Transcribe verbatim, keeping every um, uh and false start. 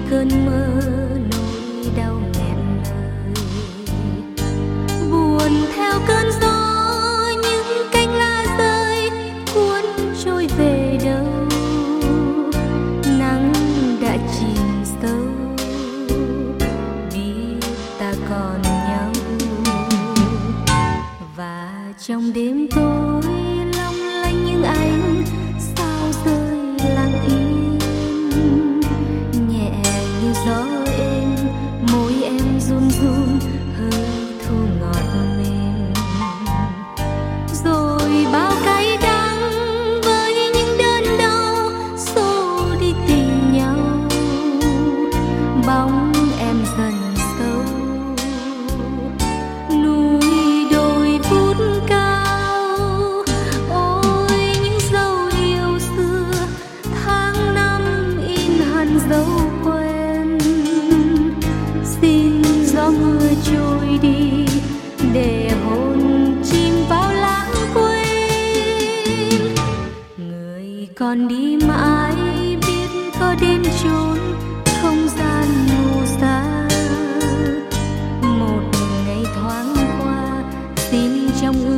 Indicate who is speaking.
Speaker 1: cơn mơ nỗi đau nghẹn lời, buồn theo cơn gió những cánh lá rơi cuốn trôi về đâu. Nắng đã chìm sâu biết ta còn nhau, và trong đêm tối long lanh những ánh sao rơi lặng im, nhẹ như gió êm môi em run run hơi thu ngọt mềm. Rồi bao cay đắng với những đớn đau xô đi tìm nhau, bóng em dần sâu núi đồi vút cao. Ôi những dấu yêu xưa tháng năm in hằn dấu quen, xin gió mưa trôi đi để hồn chìm vào lãng quên. Người còn đi mãi biết có đến chốn không gian mù xa, một ngày thoáng qua xin trong